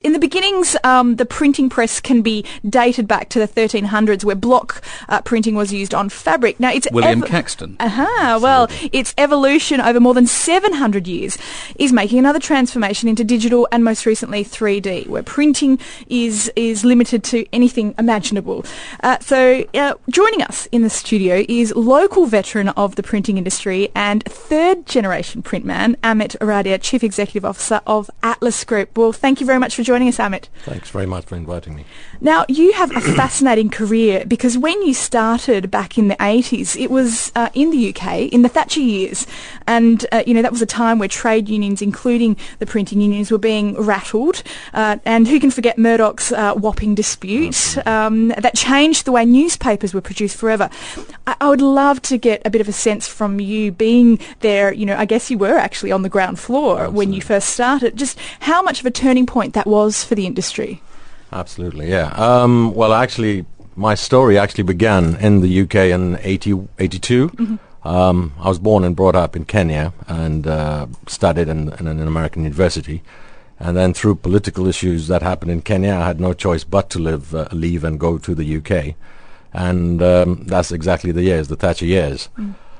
in the beginnings, the printing press can be dated back to the 1300s, where block printing was used on fabric. Now, it's William Caxton. Well, its evolution over more than 700 years is making another transformation into digital and most recently 3D, where printing is limited to anything imaginable. So joining us in the studio is local veteran of the printing industry and third-generation printman, Amit Aradia, Chief Executive Officer of Atlas Group. Well, thank you very much for joining us, Amit. Thanks very much for inviting me. Now, you have a fascinating career, because when you started back in the 80s, it was in the UK, in the Thatcher years. And, that was a time where trade unions, including the printing unions, were being rattled. And who can forget Murdoch's whopping dispute that changed the way newspapers were produced forever. I would love to get a bit of a sense from you, being there, I guess you were actually on the ground floor when you first started, just how much of a turning point that was for the industry. Absolutely, yeah. Well, actually, my story actually began in the UK in 82. Mm-hmm. I was born and brought up in Kenya and studied in an American university. And then through political issues that happened in Kenya, I had no choice but to leave and go to the UK. And that's exactly the years, the Thatcher years.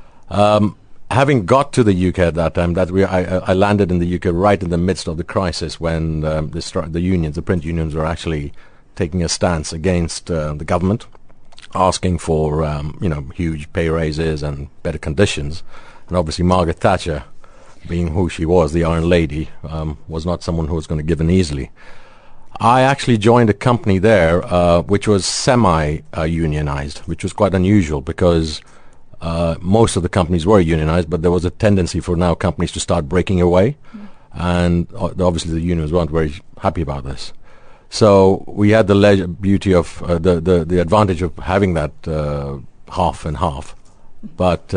Having got to the UK at that time, I landed in the UK right in the midst of the crisis when the print unions were actually taking a stance against the government, asking for huge pay raises and better conditions. And obviously Margaret Thatcher, being who she was, the Iron Lady, was not someone who was going to give in easily. I actually joined a company there which was semi-unionized, which was quite unusual because most of the companies were unionized, but there was a tendency for now companies to start breaking away. And obviously the unions weren't very happy about this. So we had the beauty of the advantage of having that half and half. But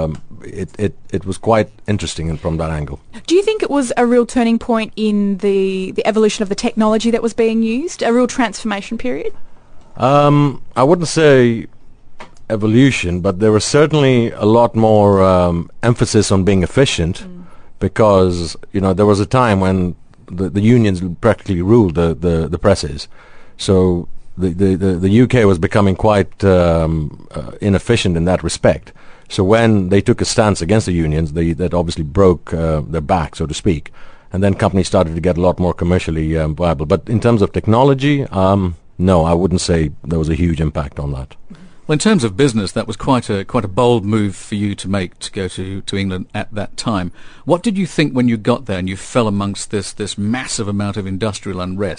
it was quite interesting from that angle. Do you think it was a real turning point in the evolution of the technology that was being used, a real transformation period? I wouldn't say evolution, but there was certainly a lot more emphasis on being efficient because, there was a time when the unions practically ruled the presses. So the UK was becoming quite inefficient in that respect. So when they took a stance against the unions, that obviously broke their back, so to speak. And then companies started to get a lot more commercially viable. But in terms of technology, no, I wouldn't say there was a huge impact on that. Well, in terms of business, that was quite a bold move for you to make, to go to England at that time. What did you think when you got there and you fell amongst this massive amount of industrial unrest?